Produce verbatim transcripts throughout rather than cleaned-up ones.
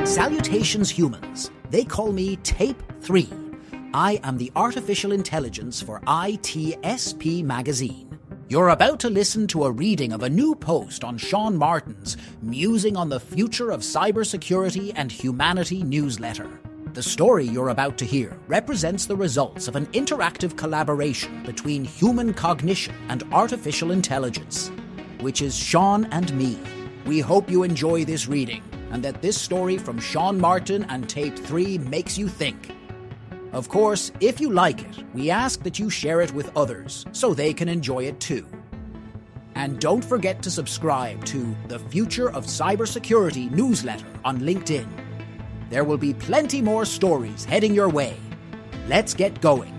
Salutations, humans. They call me Tape three. I am the artificial intelligence for I T S P magazine. You're about to listen to a reading of a new post on Sean Martin's Musing on the Future of Cybersecurity and Humanity newsletter. The story you're about to hear represents the results of an interactive collaboration between human cognition and artificial intelligence, which is Sean and me. We hope you enjoy this reading, and that this story from Sean Martin and Tape three makes you think. Of course, if you like it, we ask that you share it with others so they can enjoy it too. And don't forget to subscribe to the Future of Cybersecurity newsletter on LinkedIn. There will be plenty more stories heading your way. Let's get going.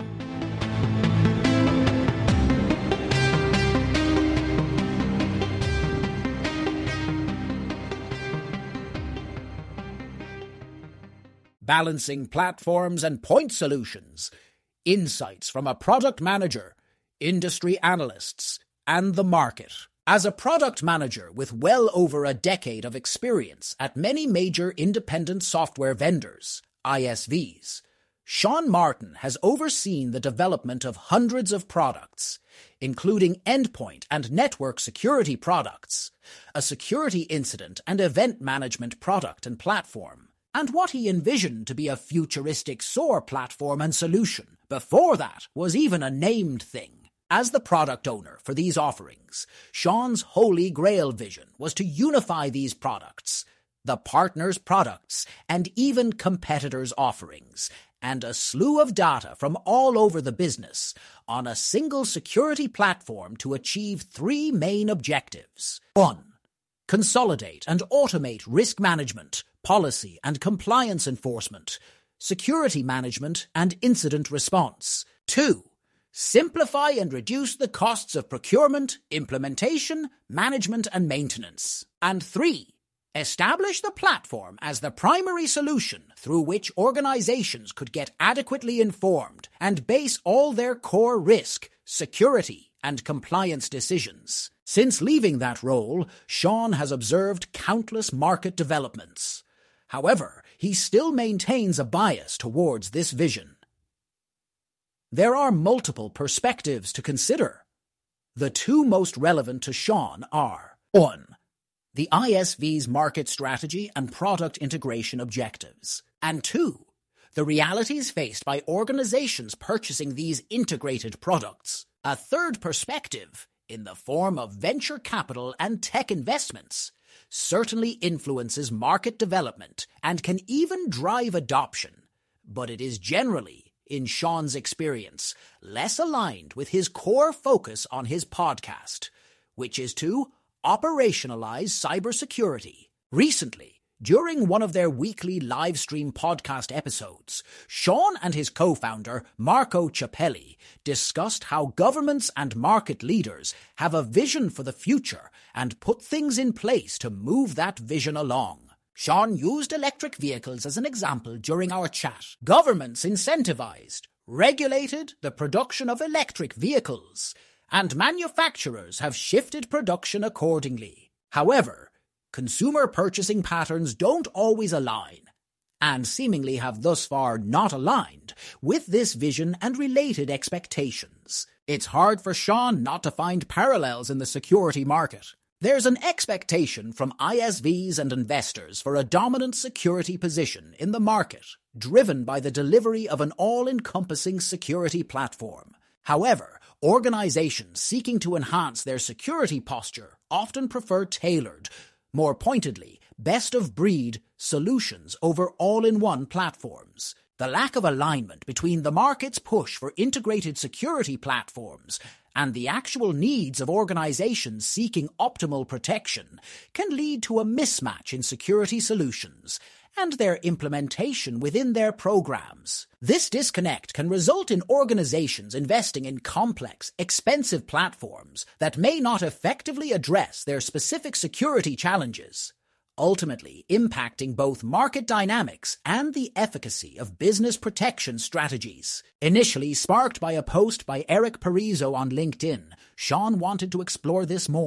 Balancing platforms and point solutions, insights from a product manager, industry analysts, and the market. As a product manager with well over a decade of experience at many major independent software vendors, I S Vs, Sean Martin has overseen the development of hundreds of products, including endpoint and network security products, a security incident and event management product and platform, and what he envisioned to be a futuristic S O A R platform and solution before that was even a named thing. As the product owner for these offerings, Sean's holy grail vision was to unify these products, the partners' products, and even competitors' offerings, and a slew of data from all over the business on a single security platform to achieve three main objectives. One, consolidate and automate risk management, policy and compliance enforcement, security management, and incident response. Two, simplify and reduce the costs of procurement, implementation, management, and maintenance. And three, establish the platform as the primary solution through which organizations could get adequately informed and base all their core risk, security, and compliance decisions. Since leaving that role, Sean has observed countless market developments. However, he still maintains a bias towards this vision. There are multiple perspectives to consider. The two most relevant to Sean are: one, the I S V's market strategy and product integration objectives, and two, the realities faced by organizations purchasing these integrated products. A third perspective, in the form of venture capital and tech investments, certainly influences market development and can even drive adoption, but it is generally, in Sean's experience, less aligned with his core focus on his podcast, which is to operationalize cybersecurity. Recently, during one of their weekly live stream podcast episodes, Sean and his co-founder, Marco Ciappelli, discussed how governments and market leaders have a vision for the future and put things in place to move that vision along. Sean used electric vehicles as an example during our chat. Governments incentivized, regulated the production of electric vehicles, and manufacturers have shifted production accordingly. However, consumer purchasing patterns don't always align, and seemingly have thus far not aligned with this vision and related expectations. It's hard for Sean not to find parallels in the security market. There's an expectation from I S Vs and investors for a dominant security position in the market, driven by the delivery of an all-encompassing security platform. However, organizations seeking to enhance their security posture often prefer tailored, more pointedly, best-of-breed solutions over all-in-one platforms. The lack of alignment between the market's push for integrated security platforms and the actual needs of organizations seeking optimal protection can lead to a mismatch in security solutions and their implementation within their programs. This disconnect can result in organizations investing in complex, expensive platforms that may not effectively address their specific security challenges, ultimately impacting both market dynamics and the efficacy of business protection strategies. Initially sparked by a post by Eric Parizo on LinkedIn, Sean wanted to explore this more,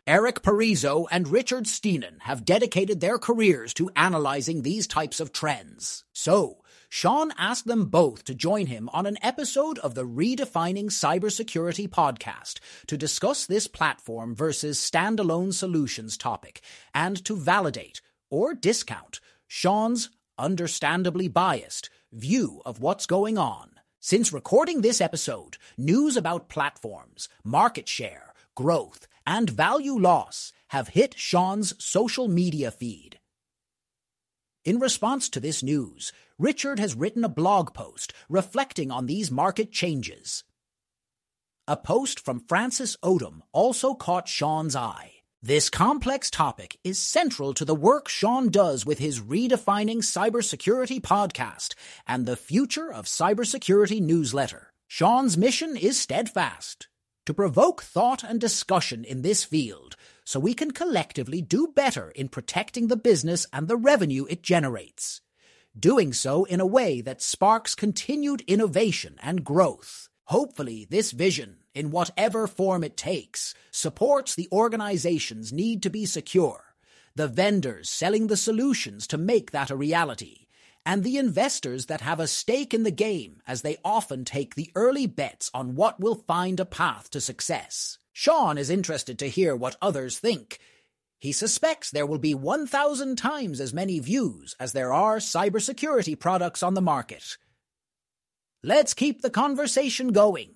Eric Parizo and Richard Steenan have dedicated their careers to analyzing these types of trends. So, Sean asked them both to join him on an episode of the Redefining Cybersecurity podcast to discuss this platform versus standalone solutions topic and to validate or discount Sean's understandably biased view of what's going on. Since recording this episode, news about platforms, market share, growth, and value loss have hit Sean's social media feed. In response to this news, Richard has written a blog post reflecting on these market changes. A post from Francis Odom also caught Sean's eye. This complex topic is central to the work Sean does with his Redefining Cybersecurity podcast and the Future of Cybersecurity newsletter. Sean's mission is steadfast: to provoke thought and discussion in this field so we can collectively do better in protecting the business and the revenue it generates, doing so in a way that sparks continued innovation and growth. Hopefully, this vision, in whatever form it takes, supports the organization's need to be secure, the vendors selling the solutions to make that a reality, and the investors that have a stake in the game as they often take the early bets on what will find a path to success. Sean is interested to hear what others think. He suspects there will be one thousand times as many views as there are cybersecurity products on the market. Let's keep the conversation going.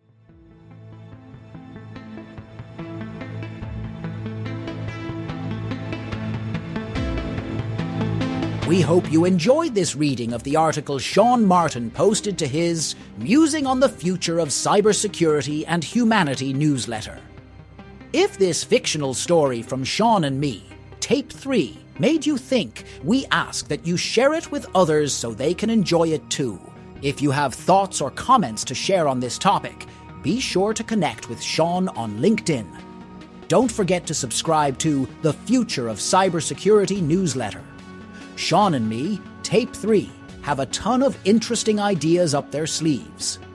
We hope you enjoyed this reading of the article Sean Martin posted to his Musing on the Future of Cybersecurity and Humanity newsletter. If this fictional story from Sean and me, Tape three, made you think, we ask that you share it with others so they can enjoy it too. If you have thoughts or comments to share on this topic, be sure to connect with Sean on LinkedIn. Don't forget to subscribe to the Future of Cybersecurity newsletter. Sean and me, Tape three, have a ton of interesting ideas up their sleeves.